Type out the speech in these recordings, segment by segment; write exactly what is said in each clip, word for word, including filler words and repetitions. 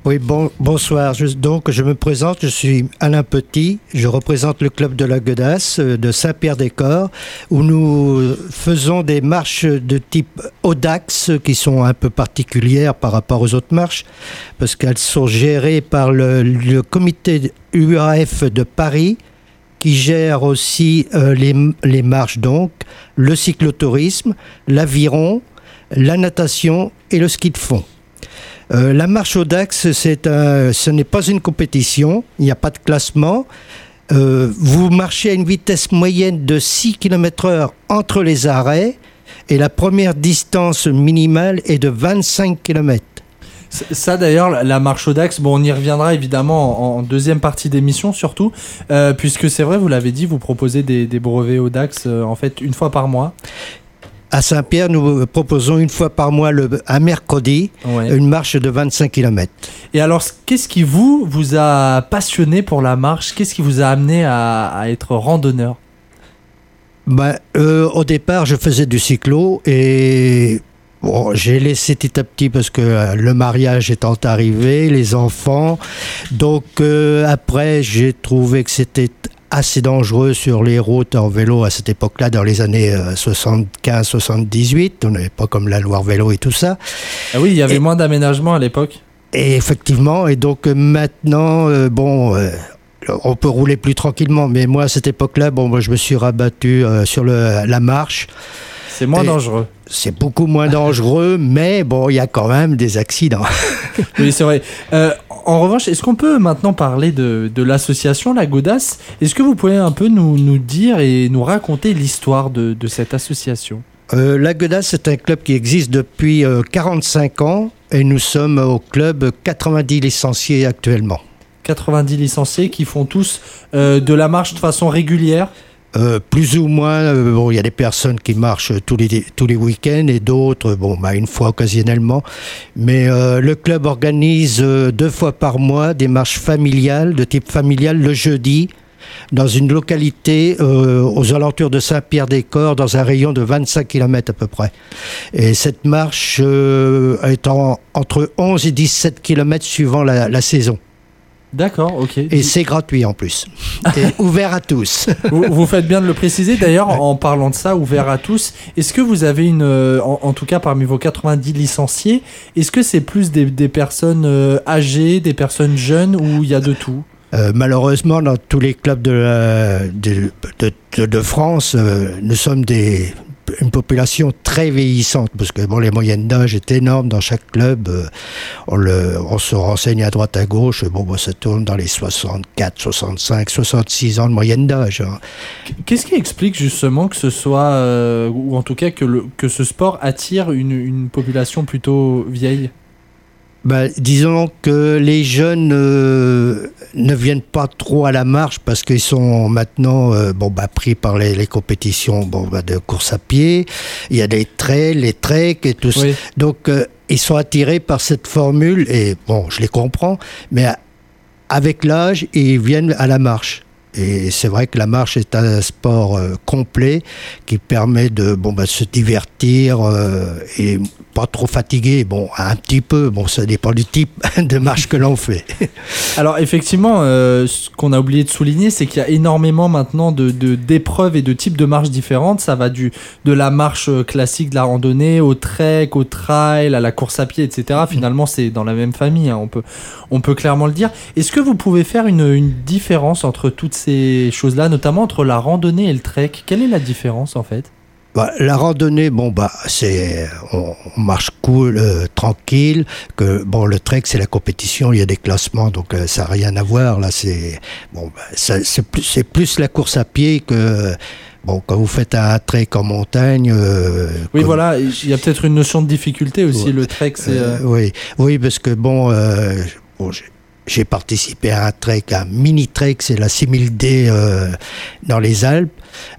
Oui, bon, bonsoir. Je, donc, je me présente, je suis Alain Petit, je représente le club de la Godasse de Saint-Pierre-des-Corps, où nous faisons des marches de type Audax, qui sont un peu particulières par rapport aux autres marches, parce qu'elles sont gérées par le, le comité U A F de Paris, qui gère aussi euh, les, les marches, donc, le cyclotourisme, l'aviron, la natation et le ski de fond. Euh, la marche Audax, c'est un, ce n'est pas une compétition, il n'y a pas de classement. Euh, vous marchez à une vitesse moyenne de six kilomètres heure entre les arrêts et la première distance minimale est de vingt-cinq kilomètres. Ça d'ailleurs, la marche Audax, bon, on y reviendra évidemment en, en deuxième partie d'émission surtout, euh, puisque c'est vrai, vous l'avez dit, vous proposez des, des brevets Audax euh, en fait une fois par mois. À Saint-Pierre, nous proposons une fois par mois, le, un mercredi, ouais. une marche de vingt-cinq kilomètres. Et alors, qu'est-ce qui vous, vous a passionné pour la marche ? Qu'est-ce qui vous a amené à, à être randonneur ? ben, euh, Au départ, je faisais du cyclo et bon, j'ai laissé petit à petit parce que le mariage étant arrivé, les enfants. Donc euh, après, j'ai trouvé que c'était assez dangereux sur les routes en vélo à cette époque-là, dans les années soixante-quinze soixante-dix-huit. On n'avait pas comme la Loire vélo et tout ça. Ah oui, il y avait et, moins d'aménagement à l'époque. Et effectivement, et donc maintenant, euh, bon, euh, on peut rouler plus tranquillement. Mais moi, à cette époque-là, bon, moi, je me suis rabattu euh, sur le, la marche. C'est moins et dangereux. C'est beaucoup moins dangereux, mais bon, il y a quand même des accidents. Oui, c'est vrai. Euh, en revanche, est-ce qu'on peut maintenant parler de, de l'association La Godasse ? Est-ce que vous pouvez un peu nous, nous dire et nous raconter l'histoire de, de cette association ? euh, La Godasse, c'est un club qui existe depuis euh, quarante-cinq ans et nous sommes au club quatre-vingt-dix licenciés actuellement. quatre-vingt-dix licenciés qui font tous euh, de la marche de façon régulière ? Euh, plus ou moins, euh, bon, il y a des personnes qui marchent tous les, tous les week-ends et d'autres, bon, bah, une fois occasionnellement. Mais euh, le club organise euh, deux fois par mois des marches familiales, de type familial, le jeudi, dans une localité euh, aux alentours de Saint-Pierre-des-Corps, dans un rayon de vingt-cinq kilomètres à peu près. Et cette marche euh, est en, entre onze et dix-sept kilomètres suivant la, la saison. D'accord, ok. Et c'est gratuit en plus. Et ouvert à tous. vous, vous faites bien de le préciser. D'ailleurs, en parlant de ça, ouvert à tous, est-ce que vous avez une, en, en tout cas parmi vos quatre-vingt-dix licenciés, est-ce que c'est plus des, des personnes âgées, des personnes jeunes ou il y a de tout ? Euh, malheureusement, dans tous les clubs de, la, de, de, de, de France, euh, nous sommes des, une population très vieillissante, parce que bon, les moyennes d'âge est énorme dans chaque club. Euh, on, le, on se renseigne à droite à gauche, bon, bon, ça tourne dans les soixante-quatre, soixante-cinq, soixante-six ans de moyenne d'âge. Hein. Qu'est-ce qui explique justement que ce soit, euh, ou en tout cas que, le, que ce sport attire une, une population plutôt vieille ? Ben, disons que les jeunes euh, ne viennent pas trop à la marche parce qu'ils sont maintenant euh, bon, bah, pris par les, les compétitions bon, bah, de course à pied. Il y a des trails, les treks et tout ça. Oui. Donc, euh, ils sont attirés par cette formule et bon, je les comprends, mais avec l'âge, ils viennent à la marche. Et c'est vrai que la marche est un sport euh, complet qui permet de bon, bah, se divertir euh, et pas trop fatigué. Bon, un petit peu, bon, ça dépend du type de marche que l'on fait. Alors effectivement, euh, ce qu'on a oublié de souligner, c'est qu'il y a énormément maintenant de, de, d'épreuves et de types de marches différentes. Ça va du, de la marche classique, de la randonnée, au trek, au trail, à la course à pied, et cetera. Finalement, c'est dans la même famille, hein, on peut, on peut clairement le dire. Est-ce que vous pouvez faire une, une différence entre toutes ces ces choses-là, notamment entre la randonnée et le trek? Quelle est la différence en fait? Bah, la randonnée, bon bah c'est on, on marche cool, euh, tranquille. Que bon, le trek c'est la compétition, il y a des classements, donc euh, ça n'a rien à voir. Là, c'est bon, bah, ça, c'est plus c'est plus la course à pied que bon quand vous faites un trek en montagne. Euh, oui, comme... voilà, il y a peut-être une notion de difficulté aussi. Ouais. Le trek, c'est euh... Euh, oui, oui, parce que bon, euh, bon j'ai... J'ai participé à un trek, un mini-trek, c'est la six mille D euh, dans les Alpes,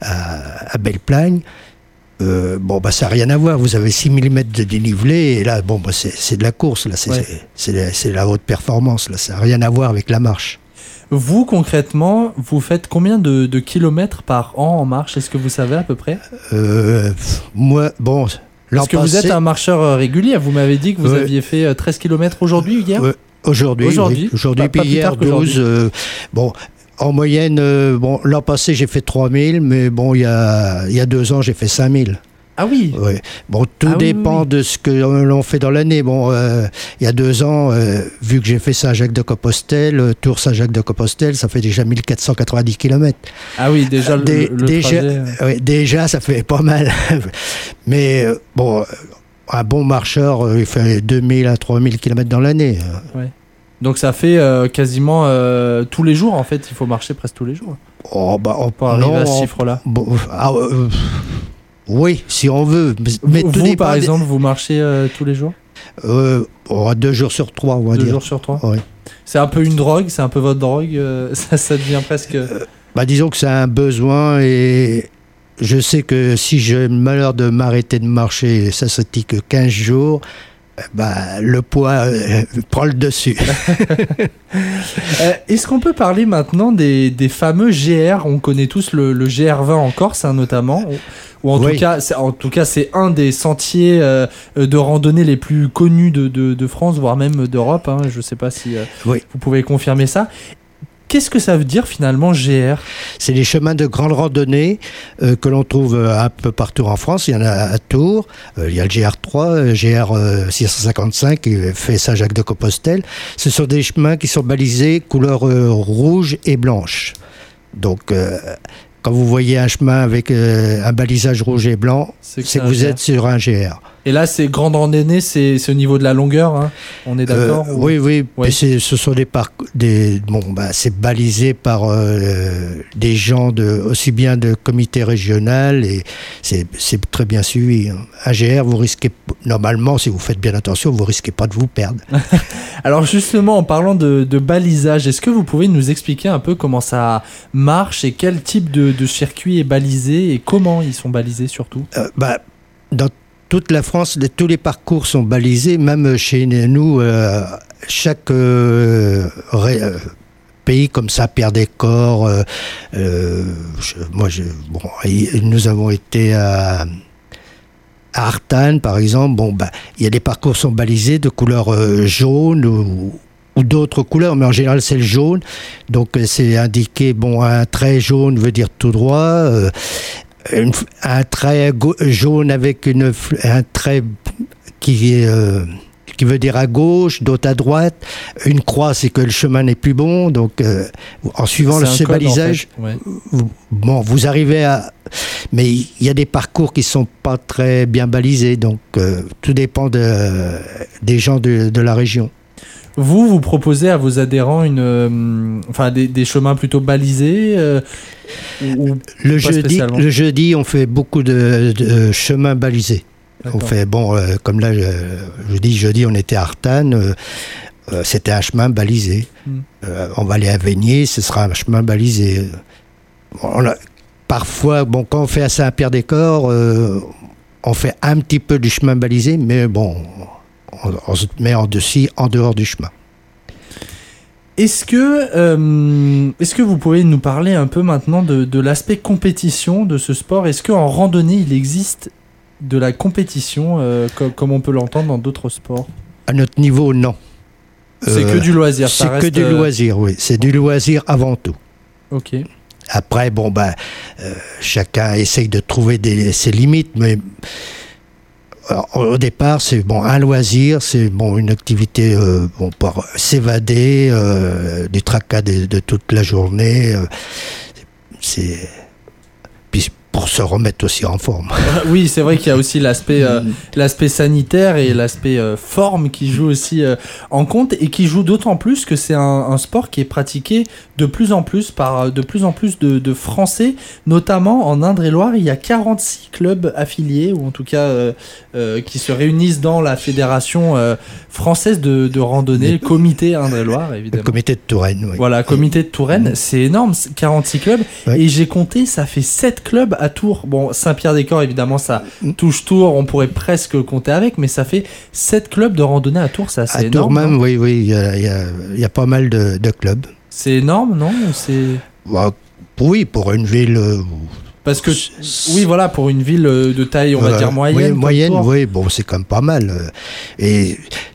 à, à Belle-Plagne. Euh, bon, bah, ça n'a rien à voir. Vous avez six mille mètres de dénivelé, et là, bon, bah, c'est, c'est de la course, là. C'est, ouais. c'est, c'est, la, c'est la haute performance, là. Ça n'a rien à voir avec la marche. Vous, concrètement, vous faites combien de, de kilomètres par an en marche? Est-ce que vous savez à peu près? euh, Moi, bon... Parce que passé, vous êtes un marcheur régulier. Vous m'avez dit que vous euh, aviez fait treize kilomètres aujourd'hui, hier. euh, Aujourd'hui, Aujourd'hui, oui. Aujourd'hui, pas, puis pas hier douze. Euh, bon, en moyenne, euh, bon, l'an passé j'ai fait trois mille, mais bon, il y a, il y a deux ans j'ai fait cinq mille. Ah oui. Oui. Bon, tout ah dépend oui, oui. de ce que l'on fait dans l'année. Bon, euh, il y a deux ans, euh, vu que j'ai fait Saint-Jacques-de-Compostelle, euh, Tours Saint-Jacques-de-Compostelle, ça fait déjà mille quatre cent quatre-vingt-dix kilomètres. Ah oui, déjà le, Dé, le déjà, trajet. Oui, déjà, ça fait pas mal. Mais euh, bon, un bon marcheur, euh, il fait deux mille à trois mille kilomètres dans l'année. Ouais. Donc ça fait euh, quasiment euh, tous les jours, en fait, il faut marcher presque tous les jours. Oh, bah, on, Pour arriver non, à ce on- chiffre-là. bon, ah, euh, oui, si on veut. Mais, mais vous, tout vous, dépend par des- exemple, vous marchez euh, tous les jours euh, oh, deux jours sur trois, on va Deux dire. jours sur trois Oui. C'est un peu une drogue, c'est un peu votre drogue, euh, ça, ça devient presque... Bah, disons que c'est un besoin et je sais que si j'ai le malheur de m'arrêter de marcher, ça se dit que quinze jours, euh, bah, le poids euh, prend le dessus. Euh, Est-ce qu'on peut parler maintenant des, des fameux G R? On connaît tous le, le G R vingt en Corse, hein, notamment. Ou en, Oui. tout cas, c'est- en tout cas, c'est un des sentiers euh, de randonnée les plus connus de, de, de France, voire même d'Europe. Hein. Je ne sais pas si euh, Oui. vous pouvez confirmer ça. Qu'est-ce que ça veut dire finalement G R? C'est des chemins de grande randonnée euh, que l'on trouve euh, un peu partout en France. Il y en a à Tours, euh, il y a le G R trois, euh, G R euh, six cent cinquante-cinq qui fait Saint-Jacques-de-Compostelle. Ce sont des chemins qui sont balisés couleur euh, rouge et blanche. Donc, euh, quand vous voyez un chemin avec euh, un balisage rouge et blanc, C'est que c'est c'est que un vous G R. êtes sur un G R. Et là, c'est grande randonnée, c'est c'est au niveau de la longueur, hein. On est d'accord? Euh, ou- Oui, oui. Oui. Puis c'est- ce sont des parcours, des bon, bah, c'est balisé par euh, des gens de aussi bien de comité régional et c'est c'est très bien suivi. Hein. Un G R, vous risquez normalement, si vous faites bien attention, vous risquez pas de vous perdre. Alors justement, en parlant de, de balisage, est-ce que vous pouvez nous expliquer un peu comment ça marche et quel type de, de circuit est balisé et comment ils sont balisés surtout? Euh, bah, dans toute la France, les- tous les parcours sont balisés, même chez nous, euh, chaque euh, ré- euh, pays comme Saint-Pierre-des-Corps, euh, euh, je- moi, je, bon, y- nous avons été à, à Artane, par exemple. Bon, bah, il y a des parcours qui sont balisés de couleur euh, jaune ou, ou d'autres couleurs, mais en général c'est le jaune. Donc euh, c'est indiqué, bon, un trait jaune veut dire tout droit. euh, une f- un trait go- jaune avec une, f- un trait qui, est, euh, qui veut dire à gauche, d'autres à droite. Une croix, c'est que le chemin n'est plus bon. Donc, euh, en suivant C'est le, un ce code, en balisage, fait. Ouais. vous, bon, vous arrivez à... Mais il y a des parcours qui sont pas très bien balisés. Donc, euh, tout dépend de, des gens de, de la région. Vous, vous proposez à vos adhérents une, euh, enfin des, des chemins plutôt balisés euh, ou, ou- Le Pas jeudi, spécialement. le jeudi, on fait beaucoup de, de chemins balisés. On D'accord. fait, bon, euh, comme là, je, je dis jeudi, on était à Artane, euh, euh, c'était un chemin balisé. Mm. Euh, on va aller à Veigné, ce sera un chemin balisé. On a, parfois, bon, quand on fait à Saint-Pierre-des-Corps, euh, on fait un petit peu du chemin balisé, mais bon, on, on se met en dessus, en dehors du chemin. Est-ce que, euh, est-ce que vous pouvez nous parler un peu maintenant de, de l'aspect compétition de ce sport? Est-ce qu'en randonnée, il existe de la compétition euh, co- comme on peut l'entendre dans d'autres sports? À notre niveau, non. C'est Euh, que du loisir, ça C'est que reste, du euh, loisir, oui. C'est du loisir avant tout. Ok. Après, bon, ben, euh, chacun essaye de trouver des, ses limites, mais alors, au départ, c'est bon, un loisir, c'est bon, une activité euh, bon, pour s'évader euh, du tracas de, de toute la journée. euh, c'est puis pour se remettre aussi en forme. Oui, c'est vrai qu'il y a aussi l'aspect euh, l'aspect sanitaire et l'aspect euh, forme qui joue aussi euh, en compte et qui joue d'autant plus que c'est un, un sport qui est pratiqué de plus en plus par euh, de plus en plus de, de Français, notamment en Indre-et-Loire. Il y a quarante-six clubs affiliés ou en tout cas euh, euh, qui se réunissent dans la fédération euh, française de, de randonnée, le comité Indre-et-Loire Le évidemment. comité de Touraine, oui. Voilà, comité de Touraine, c'est énorme, c'est quarante-six clubs. Ouais. Et j'ai compté, ça fait sept clubs à Tours. Bon, Saint-Pierre-des-Corps, évidemment, ça touche Tours, on pourrait presque compter avec, mais ça fait sept clubs de randonnée à Tours, c'est assez À énorme. Tours même, non oui, oui, il y a, il y a- il y a pas mal de, de clubs. C'est énorme, non Ou c'est... Bah, oui, pour une ville. euh, Parce que, c'est- oui, voilà, pour une ville euh, de taille, on va Euh, dire moyenne. Oui, comme moyenne, Tours. oui, bon, c'est quand même pas mal. euh, Et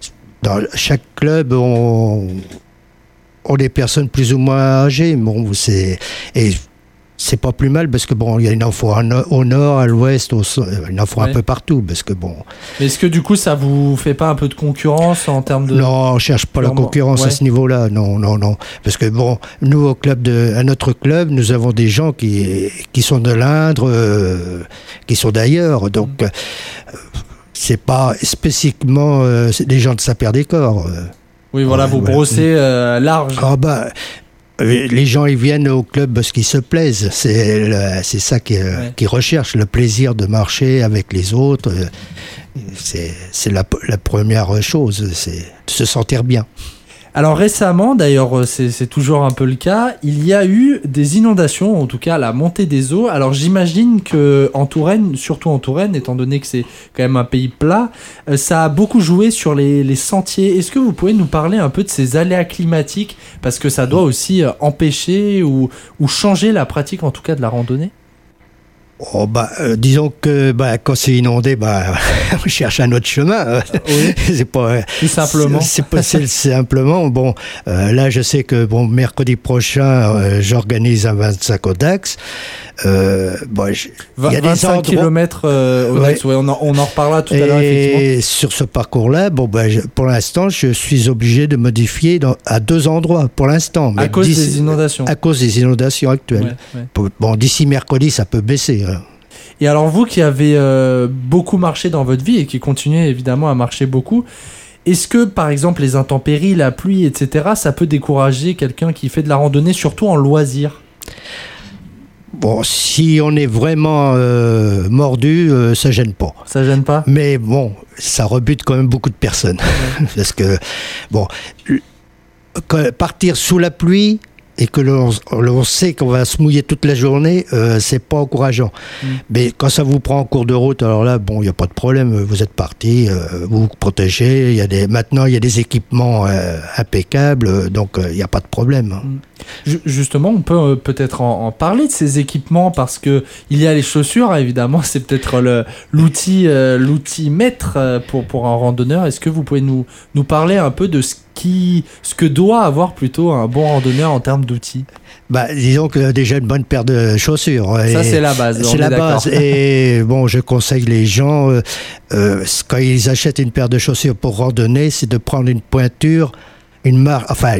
dans chaque club, on, on est des personnes plus ou moins âgées. Bon, c'est, et c'est pas plus mal parce que bon, il y a une info au nord, à l'ouest, au, une info ouais. un peu partout parce que bon. Mais est-ce que du coup, ça vous fait pas un peu de concurrence en termes de... Non, on cherche pas Purement. la concurrence ouais. à ce niveau-là. Non, non, non. Parce que bon, nous au club de, à notre club, nous avons des gens qui qui sont de l'Indre, euh, qui sont d'ailleurs. Donc, mmh. euh, c'est pas spécifiquement euh, des gens de Saint-Pierre-des-Corps. Euh. Oui, voilà, ouais, vous ouais. brossez euh, large. Ah bah. Les gens, ils viennent au club parce qu'ils se plaisent. C'est, le, c'est ça qu'ils, ouais. qu'ils recherchent, le plaisir de marcher avec les autres. C'est, c'est la, la première chose, c'est de se sentir bien. Alors récemment, d'ailleurs, c'est, c'est toujours un peu le cas, il y a eu des inondations, en tout cas la montée des eaux. Alors j'imagine qu'en Touraine, surtout en Touraine, étant donné que c'est quand même un pays plat, euh, ça a beaucoup joué sur les, les sentiers. Est-ce que vous pouvez nous parler un peu de ces aléas climatiques ? Parce que ça doit aussi euh, empêcher ou, ou changer la pratique, en tout cas, de la randonnée. Oh bah, euh, disons que bah, quand c'est inondé, bah, on cherche un autre chemin. Oui. c'est pas tout simplement. C'est, c'est pas c'est simplement. Bon, euh, là, je sais que bon, mercredi prochain, euh, j'organise un vingt-cinq au Dax. Euh, bon, il y a des endroits... kilomètres euh, au Dax. Ouais. Ouais, on, en, on en reparlera tout et à l'heure. Effectivement. Et sur ce parcours-là, bon, bah, je, pour l'instant, je suis obligé de modifier dans, à deux endroits. Pour l'instant, à cause des inondations. À cause des inondations actuelles. Ouais, ouais. Bon, d'ici mercredi, ça peut baisser. Hein. Et alors vous qui avez euh, beaucoup marché dans votre vie et qui continuez évidemment à marcher beaucoup, est-ce que par exemple les intempéries, la pluie, et cetera, ça peut décourager quelqu'un qui fait de la randonnée, surtout en loisir ? Bon, si on est vraiment euh, mordu, euh, ça gêne pas. Ça gêne pas ? Mais bon, ça rebute quand même beaucoup de personnes. Ouais. Parce que, bon, partir sous la pluie... et que l'on, l'on sait qu'on va se mouiller toute la journée, euh, c'est pas encourageant. Mmh. Mais quand ça vous prend en cours de route, alors là, bon, il n'y a pas de problème, vous êtes parti, euh, vous vous protégez, y a des, maintenant il y a des équipements euh, impeccables, donc il euh, n'y a pas de problème. Mmh. Justement, on peut euh, peut-être en, en parler de ces équipements, parce que il y a les chaussures, évidemment, c'est peut-être le, l'outil, euh, l'outil maître pour, pour un randonneur. Est-ce que vous pouvez nous, nous parler un peu de ce Qui, ce que doit avoir plutôt un bon randonneur en termes d'outils ? Bah, disons que déjà une bonne paire de chaussures. Ça, c'est la base. C'est la d'accord. base. Et bon, je conseille les gens, euh, euh, quand ils achètent une paire de chaussures pour randonner, c'est de prendre une pointure, une marque, enfin,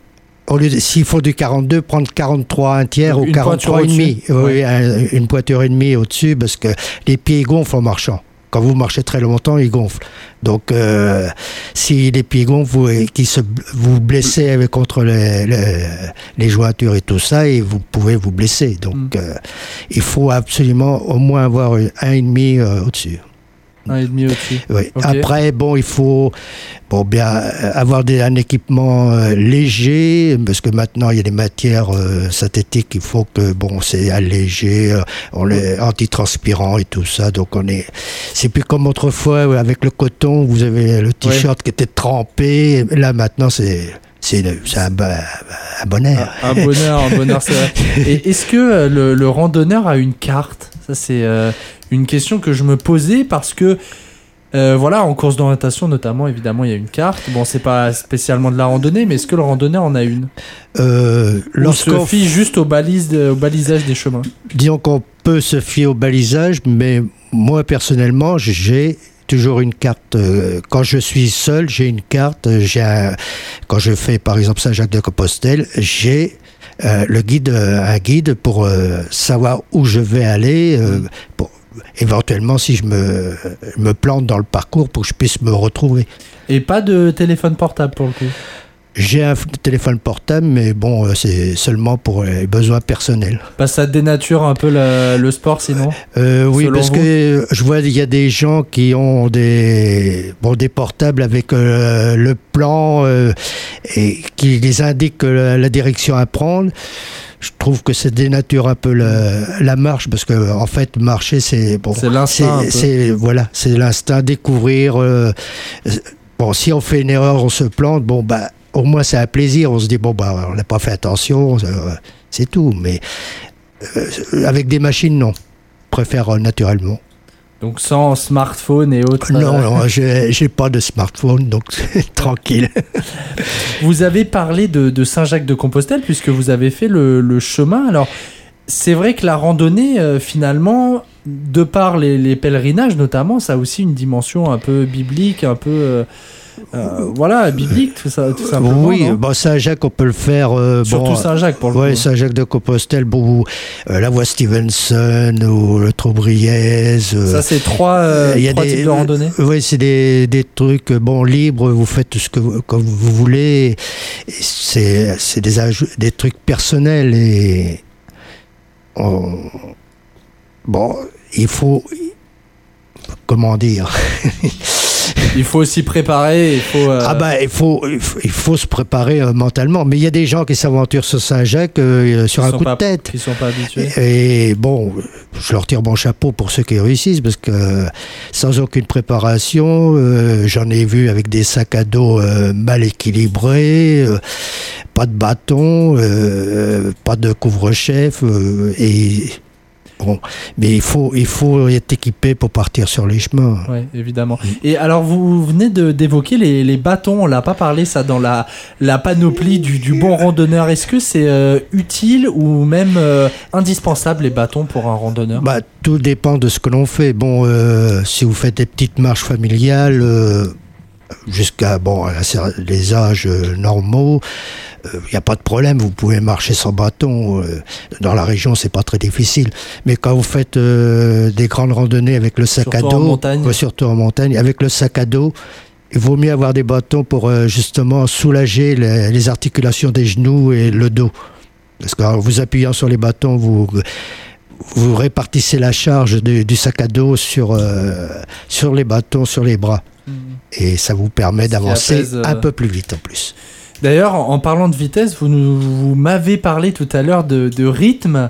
au lieu de, s'il faut du quarante-deux, prendre quarante-trois un tiers ou quarante-trois et demi. Oui, un, une pointure et demie au-dessus, parce que les pieds gonflent en marchant. Quand vous marchez très longtemps, ils gonflent. Donc, euh, si les pieds gonflent, vous, qui se, vous blessez avec, contre les, les, les jointures et tout ça, et vous pouvez vous blesser. Donc, mm. euh, il faut absolument au moins avoir un et demi euh, au-dessus. Un et demi au-dessus. Oui. Okay. Après, bon, il faut bon, bien avoir des, un équipement euh, léger, parce que maintenant, il y a des matières euh, synthétiques, il faut que, bon, c'est allégé, euh, on est antitranspirant et tout ça, donc on est... C'est plus comme autrefois, ouais, avec le coton, vous avez le t-shirt ouais. qui était trempé, là, maintenant, c'est... C'est, c'est un, un bonheur. Un, un bonheur, un bonheur, c'est vrai. Et est-ce que le, le randonneur a une carte ? Ça, c'est euh, une question que je me posais parce que, euh, voilà, en course d'orientation notamment, évidemment, il y a une carte. Bon, c'est pas spécialement de la randonnée, mais est-ce que le randonneur en a une ? euh, On se fie juste au, balise de, au balisage des chemins. Disons qu'on peut se fier au balisage, mais moi, personnellement, j'ai... toujours une carte. Euh, quand je suis seul, j'ai une carte. J'ai un, quand je fais, par exemple, Saint-Jacques-de-Compostelle, j'ai euh, le guide, un guide pour euh, savoir où je vais aller. Euh, pour, éventuellement, si je me, me plante dans le parcours, pour que je puisse me retrouver. Et pas de téléphone portable pour le coup ? J'ai un téléphone portable, mais bon, c'est seulement pour les besoins personnels. Bah, ça dénature un peu le, le sport, sinon euh, Oui, parce vous. que je vois, il y a des gens qui ont des, bon, des portables avec euh, le plan euh, et qui les indiquent la, la direction à prendre. Je trouve que ça dénature un peu la, la marche, parce que en fait, marcher, c'est... Bon, c'est l'instinct. C'est, c'est, voilà, c'est l'instinct, découvrir... Euh, bon, si on fait une erreur, on se plante, bon, bah... Au moins, c'est un plaisir. On se dit, bon, bah, on n'a pas fait attention, c'est tout. Mais euh, avec des machines, non. Je préfère euh, naturellement. Donc sans smartphone et autres. Non, non, j'ai, j'ai pas de smartphone, donc tranquille. Vous avez parlé de, de Saint-Jacques-de-Compostelle puisque vous avez fait le, le chemin. Alors, c'est vrai que la randonnée, euh, finalement, de par les, les pèlerinages notamment, ça a aussi une dimension un peu biblique, un peu... Euh, Euh, voilà, biblique, tout ça, tout simplement. Oui, bon, Saint-Jacques, on peut le faire. Euh, Surtout bon, Saint-Jacques, pour le ouais, coup. Saint-Jacques-de-Compostelle, bon, euh, la voie Stevenson ou le Trobriez. Euh, ça, c'est trois, euh, y a trois des, types de randonnées. Euh, oui, c'est des, des trucs bon libres. Vous faites ce que vous, comme vous voulez. C'est, c'est des, aj- des trucs personnels et on, bon, il faut comment dire. Il faut aussi préparer, il faut... Euh... Ah bah, il faut, il faut, il faut se préparer euh, mentalement. Mais il y a des gens qui s'aventurent sur Saint-Jacques euh, sur Ils un sont coup pas, de tête. Ils sont pas habitués. Et, et bon, je leur tire mon chapeau pour ceux qui réussissent, parce que euh, sans aucune préparation, euh, j'en ai vu avec des sacs à dos euh, mal équilibrés, euh, pas de bâton, euh, pas de couvre-chef, euh, et... Bon, mais il faut, il faut être équipé pour partir sur les chemins. Oui, évidemment. Et alors, vous venez de, d'évoquer les, les bâtons. On l'a pas parlé, ça, dans la, la panoplie du, du bon randonneur. Est-ce que c'est euh, utile ou même euh, indispensable, les bâtons, pour un randonneur ? Bah, tout dépend de ce que l'on fait. Bon, euh, si vous faites des petites marches familiales, euh, jusqu'à bon, les âges euh, normaux, il n'y a pas de problème, vous pouvez marcher sans bâton. Dans la région, c'est pas très difficile. Mais quand vous faites euh, des grandes randonnées avec le sac surtout à dos, en montagne. Ouais, surtout en montagne, avec le sac à dos, il vaut mieux avoir des bâtons pour euh, justement soulager les, les articulations des genoux et le dos. Parce qu'en vous appuyant sur les bâtons, vous, vous répartissez la charge de, du sac à dos sur, euh, sur les bâtons, sur les bras. Mmh. Et ça vous permet d'avancer apaise, euh... un peu plus vite en plus. D'ailleurs, en parlant de vitesse, vous, nous, vous m'avez parlé tout à l'heure de, de rythme.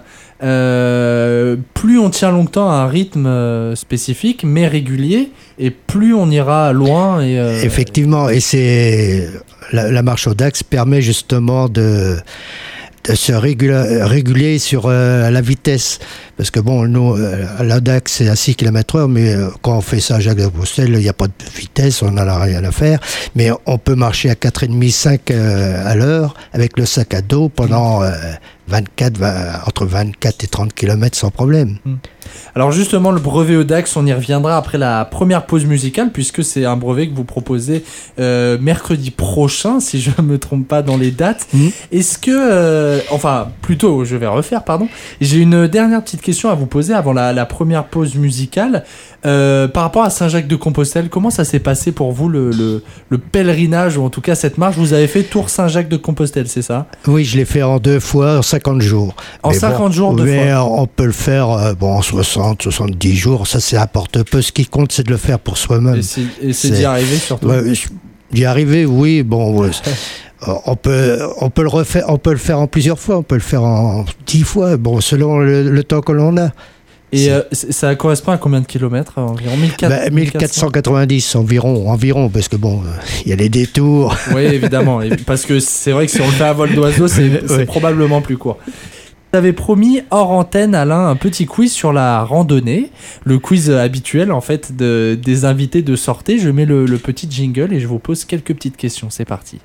Euh, plus on tient longtemps à un rythme euh, spécifique, mais régulier, et plus on ira loin. Et, euh... Effectivement, et c'est la, la marche au Dax permet justement de, de se régula, réguler sur euh, la vitesse. Parce que bon, nous, euh, la Dax c'est à six kilomètres heure, mais euh, quand on fait ça à Saint-Jacques-de-Compostelle, il n'y a pas de vitesse, on n'a rien à faire. Mais on peut marcher à quatre virgule cinq, cinq euh, à l'heure avec le sac à dos pendant euh, vingt-quatre, vingt, entre vingt-quatre et trente kilomètres sans problème. Alors justement, le brevet au Dax, on y reviendra après la première pause musicale, puisque c'est un brevet que vous proposez euh, mercredi prochain, si je ne me trompe pas dans les dates. Mmh. Est-ce que... Euh, enfin, plutôt, je vais refaire, pardon. J'ai une dernière petite question à vous poser avant la, la première pause musicale. Euh, par rapport à Saint-Jacques-de-Compostelle, comment ça s'est passé pour vous, le, le, le pèlerinage, ou en tout cas cette marche? Vous avez fait Tour Saint-Jacques-de-Compostelle, c'est ça? Oui, je l'ai fait en deux fois, en cinquante jours. En mais cinquante bon, jours, deux mais fois on peut le faire euh, bon, en soixante, soixante-dix jours, ça c'est importe peu. Ce qui compte, c'est de le faire pour soi-même. Et c'est, et c'est, c'est... d'y arriver surtout. Ouais, d'y arriver, oui, bon... Ouais. On peut, on peut le refaire, on peut le faire en plusieurs fois, on peut le faire en dix fois, bon, selon le, le temps que l'on a. Et euh, ça correspond à combien de kilomètres environ? mille quatre cents, ben, mille quatre cent quatre-vingt-dix environ, environ, parce que bon, il euh, y a les détours. Oui, évidemment, parce que c'est vrai que si on le fait à vol d'oiseau, c'est, c'est oui. probablement plus court. Vous avez promis hors antenne, Alain, un petit quiz sur la randonnée, le quiz habituel en fait de, des invités de Sortez. Je mets le, le petit jingle et je vous pose quelques petites questions. C'est parti.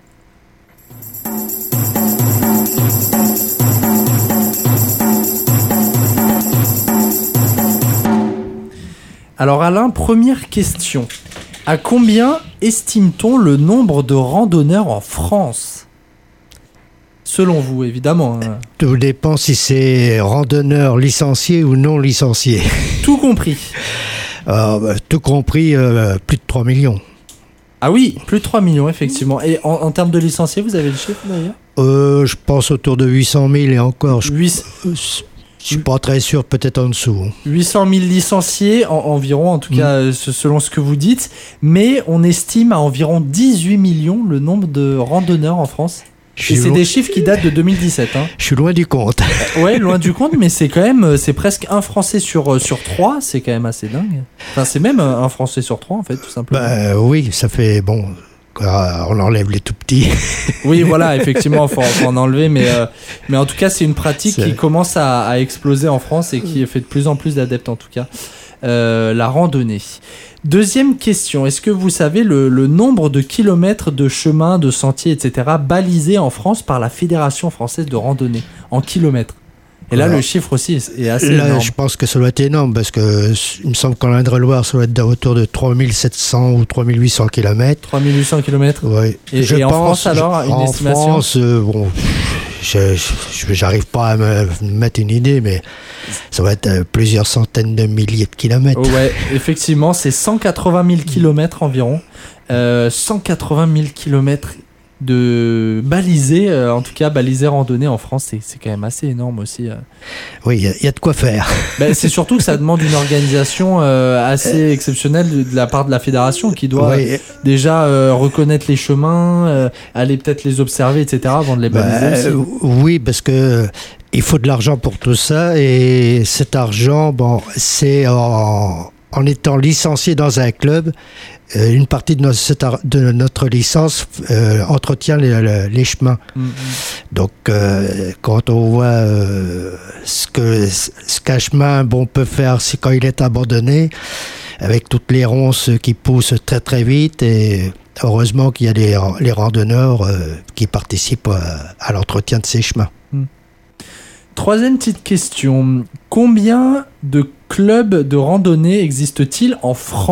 Alors Alain, première question. À combien estime-t-on le nombre de randonneurs en France ? Selon vous, évidemment. Hein. Tout dépend si c'est randonneur licencié ou non licencié. Tout compris. euh, bah, tout compris, euh, plus de trois millions. Ah oui, plus de trois millions, effectivement. Et en, en termes de licenciés, vous avez le chiffre d'ailleurs ? euh, Je pense autour de huit cent mille et encore. Je... huit... Je suis pas très sûr, peut-être en dessous. huit cent mille licenciés en, environ, en tout mmh. cas selon ce que vous dites, mais on estime à environ dix-huit millions le nombre de randonneurs en France. Et c'est loin... des chiffres qui datent de deux mille dix-sept. Hein. Je suis loin du compte. Ouais, loin du compte, mais c'est quand même, c'est presque un Français sur, sur trois, c'est quand même assez dingue. Enfin, c'est même un Français sur trois, en fait, tout simplement. Bah oui, ça fait, bon... on enlève les tout petits. Oui, voilà, effectivement, il faut, faut en enlever, mais, euh, mais en tout cas, c'est une pratique c'est... qui commence à, à exploser en France et qui fait de plus en plus d'adeptes, en tout cas. euh, la randonnée. Deuxième question, est-ce que vous savez le, le nombre de kilomètres de chemins, de sentiers, et cetera balisés en France par la Fédération française de randonnée en kilomètres? Et là, alors, le chiffre aussi est assez là, énorme. Je pense que ça doit être énorme parce que il me semble qu'en Indre-et-Loire, ça doit être autour de trois mille sept cents ou trois mille huit cents kilomètres. trois mille huit cents kilomètres. Oui. Et, je et en pense, France, alors, une en estimation? En France, euh, bon, je, je, j'arrive pas à me mettre une idée, mais ça va être plusieurs centaines de milliers de kilomètres. Oh ouais, effectivement, c'est cent quatre-vingt mille kilomètres environ. Euh, cent quatre-vingt mille kilomètres de balisés, euh, en tout cas balisés randonnée en France, c'est, c'est quand même assez énorme aussi. Euh. Oui, il y, y a de quoi faire. Ben, c'est surtout que ça demande une organisation euh, assez exceptionnelle de, de la part de la fédération qui doit oui. déjà euh, reconnaître les chemins, euh, aller peut-être les observer, et cetera avant de les baliser. Ben, oui, parce que il faut de l'argent pour tout ça et cet argent, bon, c'est en, en étant licencié dans un club. Une partie de notre, de notre licence euh, entretient les, les chemins. Mm-hmm. Donc, euh, quand on voit euh, ce, que, ce qu'un chemin bon, peut faire, c'est quand il est abandonné, avec toutes les ronces qui poussent très très vite, et heureusement qu'il y a les, les randonneurs euh, qui participent à, à l'entretien de ces chemins. Mm. Troisième petite question. Combien de clubs de randonnée existent-ils en France ?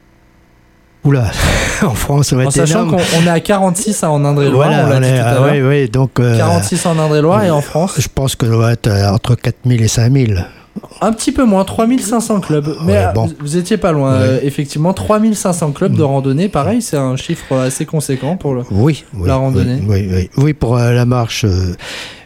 Oula, en France, ça va en être énorme. En sachant qu'on est à quarante-six hein, en Indre-et-Loire, voilà, on l'a on dit est, tout à ah, l'heure. Oui, oui, donc, euh, quarante-six en Indre-et-Loire euh, et en France je pense que ça va être entre quatre mille et cinq mille. Un petit peu moins, trois mille cinq cents clubs. Mais ouais, bon. vous, vous étiez pas loin. Ouais. Euh, effectivement, trois mille cinq cents clubs de randonnée. Pareil, c'est un chiffre assez conséquent pour le, oui, oui, la randonnée. Oui, oui, oui. oui pour euh, la marche. Euh,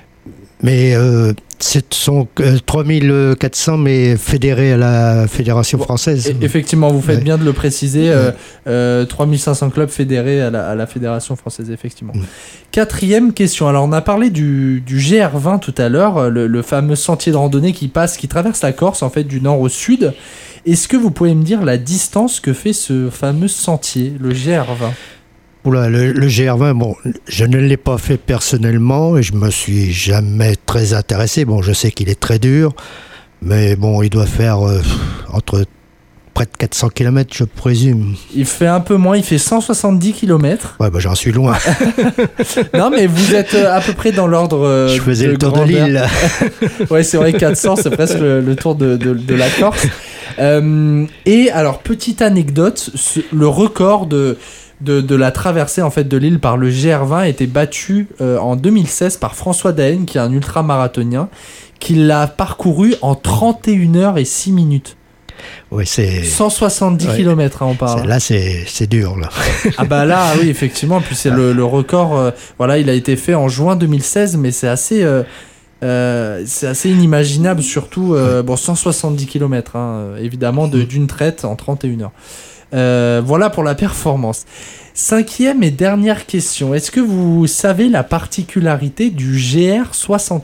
mais euh, ce sont euh, trois mille quatre cents, mais fédérés à la Fédération bon, française. Effectivement, vous faites ouais. bien de le préciser. Euh, euh, trois mille cinq cents clubs fédérés à la, à la Fédération française, effectivement. Mm. Quatrième question. Alors, on a parlé du, du G R vingt tout à l'heure, le, le fameux sentier de randonnée qui passe, qui traverse la Corse, en fait, du nord au sud. Est-ce que vous pouvez me dire la distance que fait ce fameux sentier, le G R vingt ? Oula, le, le G R vingt, bon, je ne l'ai pas fait personnellement et je me suis jamais très intéressé. Bon, je sais qu'il est très dur, mais bon, il doit faire euh, entre près de quatre cents kilomètres, je présume. Il fait un peu moins, il fait cent soixante-dix kilomètres. Ouais, bah j'en suis loin. Non, mais vous êtes à peu près dans l'ordre. Euh, je faisais de le tour grandeur. de l'île. Ouais, c'est vrai, quatre cents, c'est presque le, le tour de, de, de la Corse. Euh, et alors, petite anecdote, ce, le record de. De, de la traversée en fait de l'île par le G R vingt a été battu euh, en deux mille seize par François Daen, qui est un ultramarathonien, qui l'a parcouru en trente et une heures et six minutes. Oui, c'est cent soixante-dix ouais. kilomètres, hein, on parle. C'est, là, c'est, c'est dur, là. Ah bah là, oui, effectivement. Puis c'est le, le record. Euh, voilà, il a été fait en juin deux mille seize, mais c'est assez, euh, euh, c'est assez inimaginable, surtout euh, ouais. bon, cent soixante-dix kilomètres, hein, évidemment, de, d'une traite en trente et une heures. Euh, voilà pour la performance. Cinquième et dernière question. Est-ce que vous savez la particularité du G R soixante-cinq ?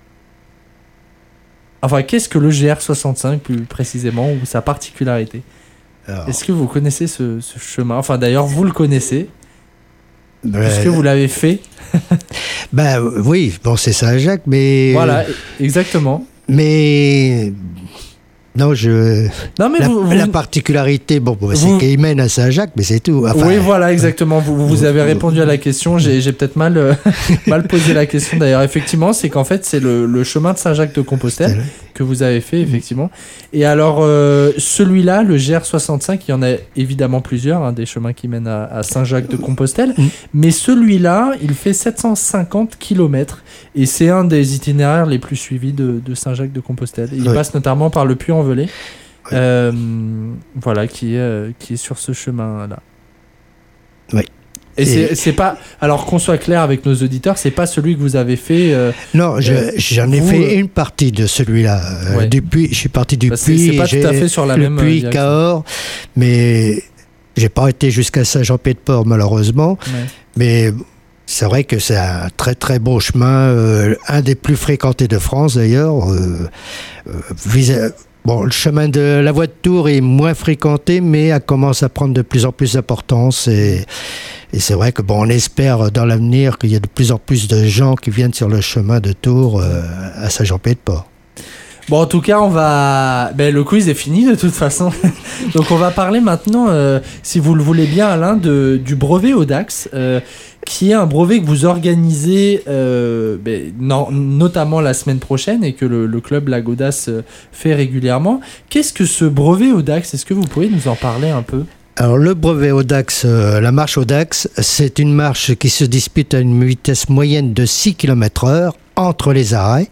Enfin, qu'est-ce que le G R soixante-cinq plus précisément, ou sa particularité ? Alors... Est-ce que vous connaissez ce, ce chemin ? Enfin, d'ailleurs, vous le connaissez. Ben... Est-ce que vous l'avez fait ? Ben oui, bon, c'est Saint-Jacques, mais... Voilà, exactement. Mais... Non, je. Non, mais la, vous, vous... la particularité, bon, bon vous... c'est qu'il mène à Saint-Jacques, mais c'est tout. Enfin, oui, voilà, exactement. Vous, vous avez répondu à la question. J'ai, j'ai peut-être mal, euh, mal posé la question d'ailleurs. Effectivement, c'est qu'en fait, c'est le, le chemin de Saint-Jacques-de-Compostelle que vous avez fait, effectivement. Et alors, euh, celui-là, le G R soixante-cinq, il y en a évidemment plusieurs, hein, des chemins qui mènent à, à Saint-Jacques-de-Compostelle. Mm. Mais celui-là, il fait sept cent cinquante kilomètres. Et c'est un des itinéraires les plus suivis de, de Saint-Jacques-de-Compostelle. Il oui. passe notamment par le Puy-en-Velay, oui. euh, voilà, qui est, euh, qui est sur ce chemin-là. Oui. Et, et c'est, c'est pas. Alors qu'on soit clair avec nos auditeurs, c'est pas celui que vous avez fait. Euh, non, je, euh, j'en ai vous, fait euh... une partie de celui-là. Euh, ouais. Depuis, je suis parti du bah, Puy. C'est, c'est pas tout à fait sur la le même. Puy Cahors, mais j'ai pas été jusqu'à Saint-Jean-Pied-de-Port malheureusement. Ouais. Mais c'est vrai que c'est un très très beau chemin, euh, un des plus fréquentés de France d'ailleurs. Euh, euh, vis- bon, le chemin de la Voie de Tours est moins fréquenté, mais elle commence à prendre de plus en plus d'importance. Et, et c'est vrai que bon, on espère dans l'avenir qu'il y a de plus en plus de gens qui viennent sur le chemin de Tours euh, à Saint-Jean-Pied-de-Port. Bon, en tout cas, on va. Ben, le quiz est fini de toute façon. Donc, on va parler maintenant, euh, si vous le voulez bien, Alain, de, du brevet Audax, euh, qui est un brevet que vous organisez euh, ben, no- notamment la semaine prochaine et que le, le club La Gaudasse fait régulièrement. Qu'est-ce que ce brevet Audax ? Est-ce que vous pouvez nous en parler un peu ? Alors le brevet Audax, euh, la marche Audax, c'est une marche qui se dispute à une vitesse moyenne de six kilomètres heure entre les arrêts.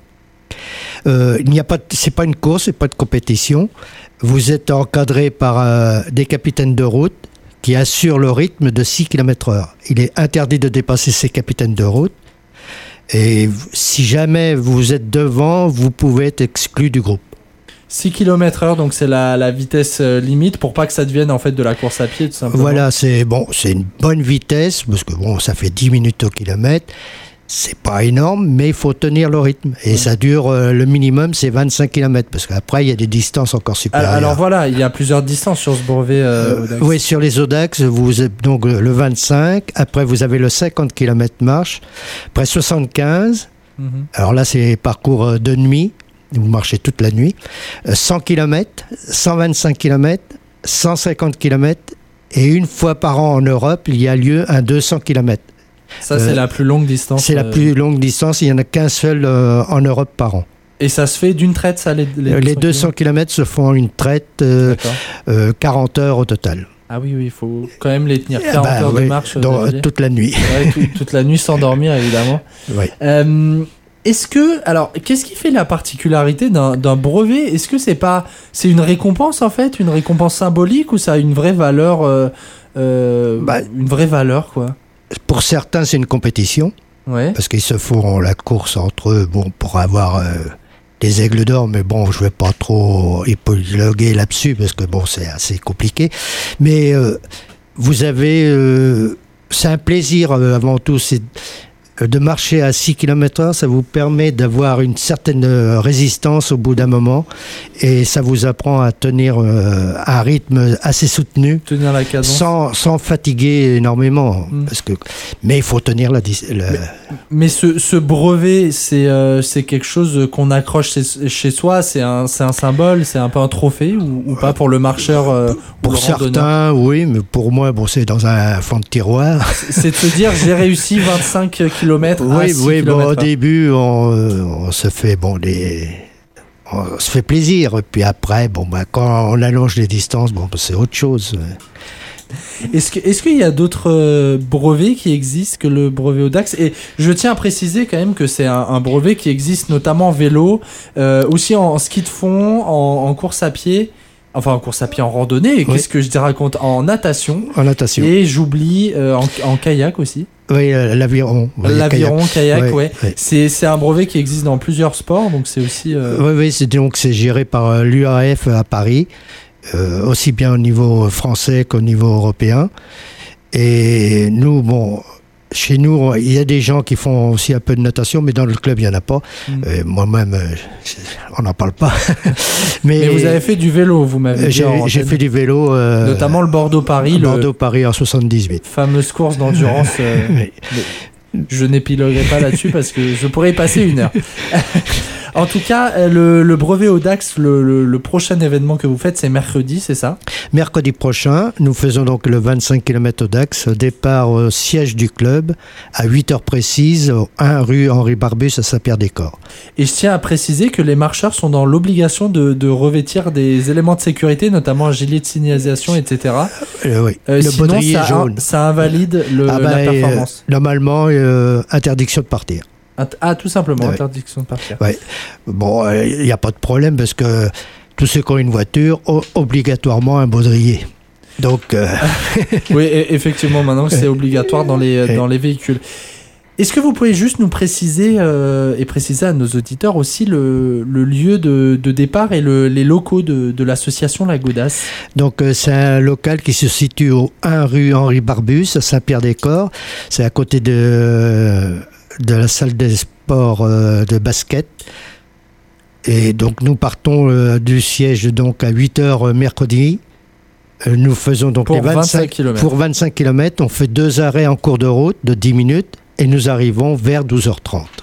Euh, il n'y a pas, de, c'est pas une course, c'est pas de compétition. Vous êtes encadré par euh, des capitaines de route qui assurent le rythme de six kilomètres heure. Il est interdit de dépasser ces capitaines de route. Et si jamais vous êtes devant, vous pouvez être exclu du groupe. six kilomètres heure, donc c'est la, la vitesse limite pour pas que ça devienne en fait de la course à pied tout simplement. Voilà, c'est bon, c'est une bonne vitesse parce que bon, ça fait dix minutes au kilomètre. C'est pas énorme, mais il faut tenir le rythme. Et mmh. ça dure, euh, le minimum, c'est vingt-cinq kilomètres. Parce qu'après, il y a des distances encore supérieures. Alors, alors voilà, il y a plusieurs distances sur ce brevet euh, Audax. Euh, oui, sur les Audax, vous êtes donc le vingt-cinq. Après, vous avez le cinquante kilomètres marche. Après, soixante-quinze. Mmh. Alors là, c'est parcours de nuit. Vous marchez toute la nuit. cent kilomètres, cent vingt-cinq kilomètres, cent cinquante kilomètres. Et une fois par an en Europe, il y a lieu un deux cents kilomètres. Ça, c'est euh, la plus longue distance. C'est euh... la plus longue distance. Il n'y en a qu'un seul euh, en Europe par an. Et ça se fait d'une traite, ça, les, les, les deux cents kilomètres se font en une traite, euh, euh, quarante heures au total. Ah oui, oui, il faut quand même les tenir. quarante bah, heures oui, de marche. Dans, toute la nuit. Ouais, tout, toute la nuit sans dormir, évidemment. Oui. Euh, est-ce que, alors, qu'est-ce qui fait la particularité d'un, d'un brevet ? Est-ce que c'est pas, c'est une récompense en fait, une récompense symbolique, ou ça a une vraie valeur, euh, euh, bah, une vraie valeur quoi ? Pour certains, c'est une compétition, ouais. parce qu'ils se font la course entre eux, bon, pour avoir euh, des aigles d'or, mais bon, je ne vais pas trop épiloguer là-dessus, parce que bon, c'est assez compliqué. Mais euh, vous avez, euh, c'est un plaisir euh, avant tout, c'est de marcher à six kilomètres heure, ça vous permet d'avoir une certaine résistance au bout d'un moment, et ça vous apprend à tenir euh, un rythme assez soutenu, tenir la cadence, sans, sans fatiguer énormément. Mmh. Parce que, mais il faut tenir la... la... Mais, mais ce, ce brevet, c'est, euh, c'est quelque chose qu'on accroche chez, chez soi, c'est un, c'est un symbole, c'est un peu un trophée, ou, ou pas pour le marcheur euh, Pour certains, oui, mais pour moi, bon, c'est dans un fond de tiroir. C'est de se dire, j'ai réussi vingt-cinq kilomètres. Oui, oui, bon, au début, on, on se fait bon des, on se fait plaisir. Et puis après, bon, bah, quand on allonge les distances, bon, bah, c'est autre chose. Est-ce que, est-ce qu'il y a d'autres euh, brevets qui existent que le brevet Audax ? Et je tiens à préciser quand même que c'est un, un brevet qui existe notamment en vélo, euh, aussi en, en ski de fond, en, en course à pied. Enfin, en course à pied, en randonnée. Et oui. Qu'est-ce que je te raconte ? En natation. En natation. Et j'oublie euh, en, en kayak aussi. Oui, euh, l'aviron. Ouais, l'aviron, kayak, kayak oui, ouais. Oui. C'est, c'est un brevet qui existe dans plusieurs sports, donc c'est aussi... Euh... Oui, oui, c'est, donc c'est géré par euh, l'U A F à Paris, euh, aussi bien au niveau français qu'au niveau européen. Et nous, bon... Chez nous, il y a des gens qui font aussi un peu de natation, mais dans le club, il n'y en a pas. Mmh. Euh, moi-même, euh, on n'en parle pas. mais, mais vous avez fait du vélo, vous m'avez dit. J'ai, j'ai fait du vélo. Euh, Notamment le Bordeaux-Paris. Le Bordeaux-Paris en soixante-dix-huit. Fameuse course d'endurance. Euh, oui. Je n'épiloguerai pas là-dessus parce que je pourrais y passer une heure. En tout cas, le, le brevet Audax, le, le, le prochain événement que vous faites, c'est mercredi, c'est ça ? Mercredi prochain, nous faisons donc le vingt-cinq kilomètres Audax, départ au siège du club, à huit heures précises, au un rue Henri Barbus à Saint-Pierre-des-Corps. Et je tiens à préciser que les marcheurs sont dans l'obligation de, de revêtir des éléments de sécurité, notamment un gilet de signalisation, et cetera. Euh, oui, euh, le sinon, baudrier ça, jaune. Ça invalide le, ah bah, la performance. Euh, normalement, euh, interdiction de partir. Ah, tout simplement, ouais. Interdiction de partir. Ouais. Bon, il euh, n'y a pas de problème parce que tous ceux qui ont une voiture ont obligatoirement un baudrier. Donc, euh... oui, effectivement, maintenant c'est obligatoire dans les, dans les véhicules. Est-ce que vous pouvez juste nous préciser euh, et préciser à nos auditeurs aussi le, le lieu de, de départ et le, les locaux de, de l'association La Gaudasse ? Donc euh, c'est un local qui se situe au un rue Henri Barbus à Saint-Pierre-des-Corps. C'est à côté de, de la salle des sports euh, de basket. Et donc nous partons euh, du siège donc à huit heures euh, mercredi. Euh, nous faisons donc pour les vingt-cinq kilomètres. Pour vingt-cinq kilomètres. On fait deux arrêts en cours de route de dix minutes et nous arrivons vers douze heures trente.